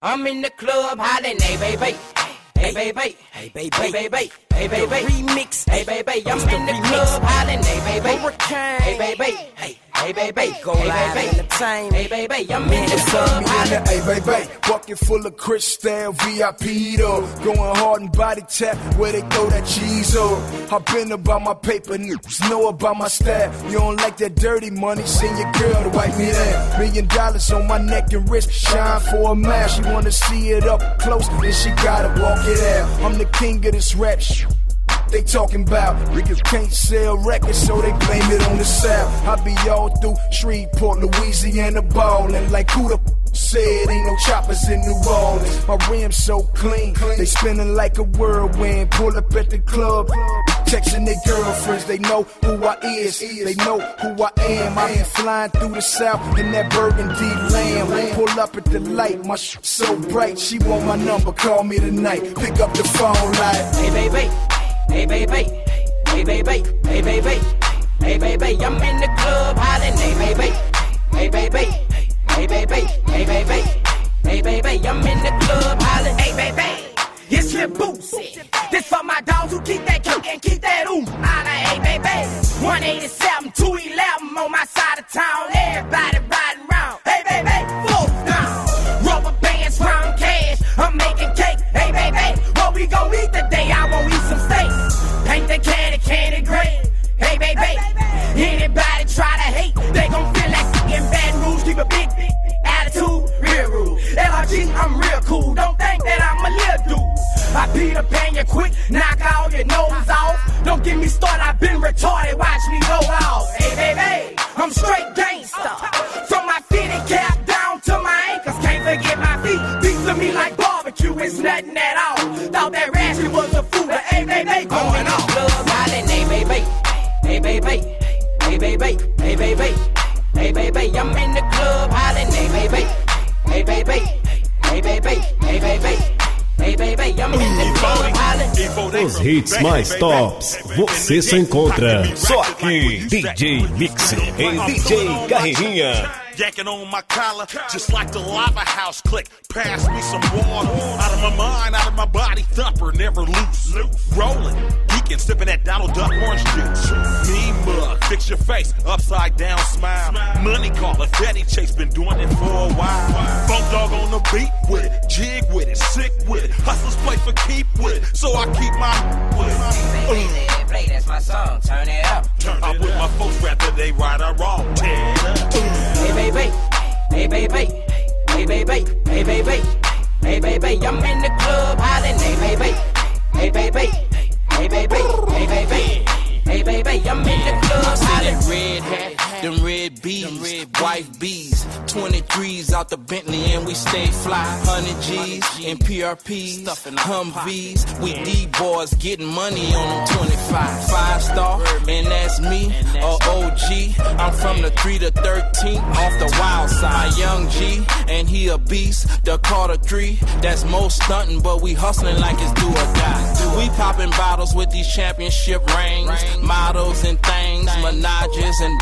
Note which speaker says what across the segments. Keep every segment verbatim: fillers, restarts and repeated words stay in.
Speaker 1: I'm in the club hollering, hey baby, hey baby, hey baby, hey baby, hey baby, remix, hey baby, I'm in the club hollering, hey baby, hey baby, hey. Hey baby, go live in the time. Hey baby, I'm in the club.
Speaker 2: Hey baby, bucket full of crystal V I P though. Going hard and body tap where they throw that cheese up. I've been about my paper, niggas know about my style. You don't like that dirty money, send your girl to wipe me down. Million dollars on my neck and wrist, shine for a man. She wanna see it up close, then she gotta walk it out. I'm the king of this rap shit. They talking about niggas can't sell records, so they blame it on the South. I be all through Shreveport, Louisiana, ballin' like who the f- said ain't no choppers in New Orleans. My rims so clean, they spinning like a whirlwind. Pull up at the club, texting their girlfriends. They know who I is, they know who I am. I be flying through the South in that burgundy lamb. Pull up at the light, my shit so bright. She want my number, call me tonight. Pick up the phone like,
Speaker 1: hey baby. Hey baby, hey baby, hey baby, hey baby, I'm in the club hollering, hey baby, hey baby, hey baby, hey baby, hey baby, I'm in the club hollering, hey baby, it's your boosie. This for my dogs who keep that cake and keep that ooh. Holla, hey baby, one eighty-seven, two eleven on my side of town, everybody riding round, hey baby, full down, rubber bands, round cash, I'm making cake, hey baby, what we gon' eat today? I won't eat some steak. Paint the candy, candy gray. Hey, baby, anybody try to hate, they gon' feel like in bad rules. Keep a big, big attitude, real rude. L R G, I'm real cool. Don't think that I'm a little dude. I Peter Pan you quick, knock all your nose off. Don't get me started, I've been retarded. Watch me go off. Hey, baby, I'm straight gangsta. From my fitted cap down to my ankles. Can't forget my feet. Beat to me like barbecue. It's nothing at all. Thought that ration was a food. Hey, baby, going on. Hey baby, hey baby, hey baby, hey baby, hey baby, I'm in the club hollering, hey baby, hey baby, hey baby, hey baby, hey baby, I'm in the club hollering.
Speaker 3: Os hits mais tops, você só encontra só aqui, D J Mix em D J Carreirinha.
Speaker 4: Yanking on my collar, just like the lava house click. Pass me some water. Out of my mind, out of my body, thumper, never loose. Rolling, geeking, sipping that Donald Duck orange juice. Mean mug, fix your face, upside down smile. Money caller, Betty Chase, been doing it for a while. Funk dog on the beat with it, jig with it, sick with it. Hustlers play for keep with it, so I keep my with it.
Speaker 1: Play, play, that's my song, turn it up.
Speaker 4: Turn I'm with my folks, whether they right or wrong. Tear it up.
Speaker 1: Hey baby, hey baby, hey baby, hey baby, hey baby, I'm in the club hollering, hey baby, hey baby, hey baby, hey baby, hey baby, I'm in the club hollering.
Speaker 5: Red hat, them red bees, white bees, twenty-threes out the Bentley and we stay fly. one hundred G's in P R Ps, Humvees, we D-boys getting money on them twenty-five. Five star, and that's me, or O G. I'm from the three to thirteen, off the wild side. Young G, and he a beast, the Carter three. That's most stunting, but we hustling like it's do or die. We popping bottles with these championship rings, models and things, Menages and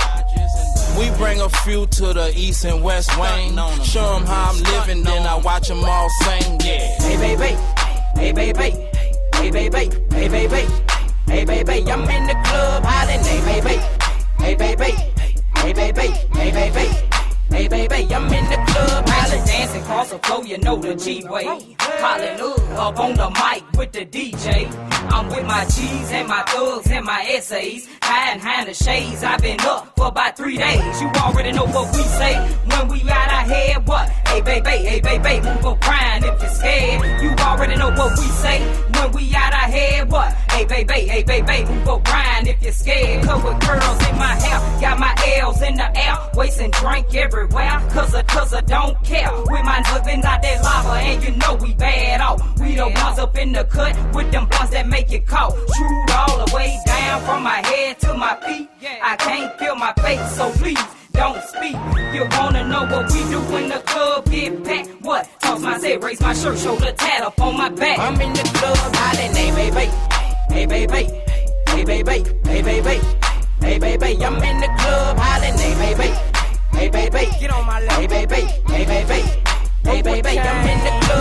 Speaker 5: we bring a few to the east and west wing. Show them how I'm living, then I watch them all sing, yeah.
Speaker 1: Hey baby, hey baby, hey baby, hey baby, hey baby, I'm in the club hollering, hey baby, hey baby, hey baby, hey baby, hey baby, I'm in the club hollering. Dancing across the floor, you know the G-way. Hallelujah, up on the mic with the D J. I'm with my G's and my thugs and my essays. Hiding behind the shades, I've been up for about three days. You already know what we say when we out our head. What? Hey baby, hey baby, move up crying if you're scared. You already know what we say when we out our head. What? Hey baby, hey baby, move up crying if you're scared. Cause with girls in my hair, got my L's in the air, wasting drink everywhere. Cause I, cause I don't care. With my living out that lava, and you know we bad off. We the ones up in the cut with them blunts that make you cough. Trued all the way down from my head to my feet. I can't feel my face, so please don't speak. You wanna know what we do when the club get packed? What? Toss my head, raise my shirt, show the tat up on my back. I'm in the club hollering, hey baby, hey baby, hey baby, hey baby, hey baby, I'm in the club hollering, hey baby, hey baby, get on my level, hey baby, hey baby, hey baby, I'm in the club.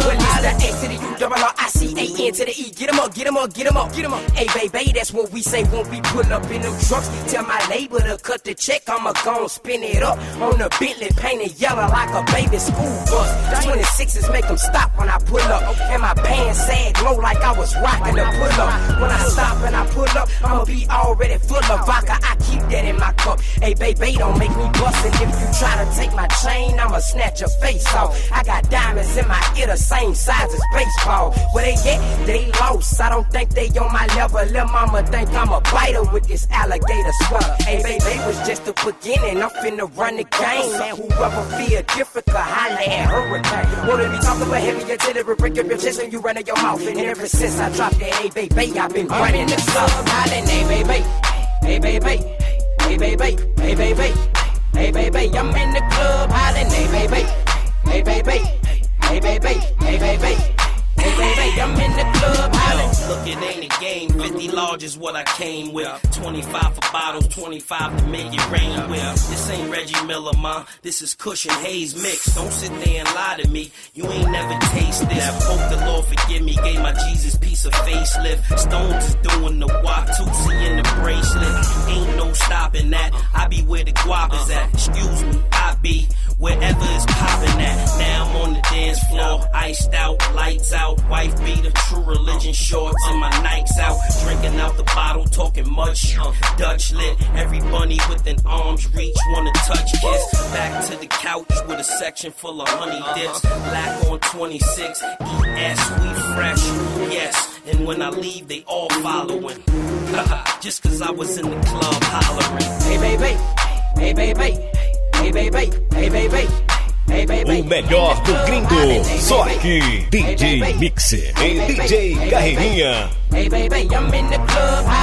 Speaker 1: S to the U, double R, I C A N to the E. Get 'em up, get 'em up, get 'em up, get 'em up. Hey, baby, that's what we say when we pull up in them trucks. Tell my label to cut the check, I'ma gon' spin it up on the Bentley, painted yellow like a baby school bus. twenty-sixes make them stop when I pull up, and my pants sag low like I was rocking the pull up. When I stop and I pull up, I'ma be already full of vodka. I keep that in my cup. Hey, baby, don't make me bust it. If you try to take my chain, I'ma snatch your face off. I got diamonds in my ear, the same size as baseball. Where they get, they lost. I don't think they on my level. Lil' mama think I'm a biter with this alligator sweater. Hey, baby, was just the beginning. I'm finna run the game, man. Whoever feel different, could holla at Hurricane. Wanna be talking about heavy artillery, break up your chest when you run in your mouth. And ever since I dropped that, hey, baby, I've been running the club, hollering, hey, baby, hey, baby, hey, baby, hey, baby, hey, baby, I'm in the club, hollering, hey, baby, hey, baby, hey, baby, hey, baby. Hey baby, I'm in the club, hollering.
Speaker 6: Look, it ain't a game. fifty large is what I came with. twenty-five for bottles, twenty-five to make it rain with. This ain't Reggie Miller, ma. This is Kush and Haze mix. Don't sit there and lie to me. You ain't never taste this. Hope the Lord forgive me. Gave my Jesus piece of facelift. Stones is doing the Watusi in the bracelet. Ain't no stopping that. I be where the guap is at. Excuse me, I be wherever it's popping at. Now I'm on the dance floor, iced out, lights out. Wife beater, true religion shorts, and my nights out. Drinking out the bottle, talking much. Uh, Dutch lit, every bunny within arm's reach, wanna touch kiss. Back to the couch with a section full of honey dips. Black on twenty-six, E S, we fresh, yes. And when I leave, they all following. Just cause I was in the club hollering.
Speaker 1: Hey baby, hey baby, hey baby, hey baby.
Speaker 3: O melhor do gringo, só aqui, D J Mixer e D J Carreirinha.
Speaker 1: Hey baby, I'm in the club.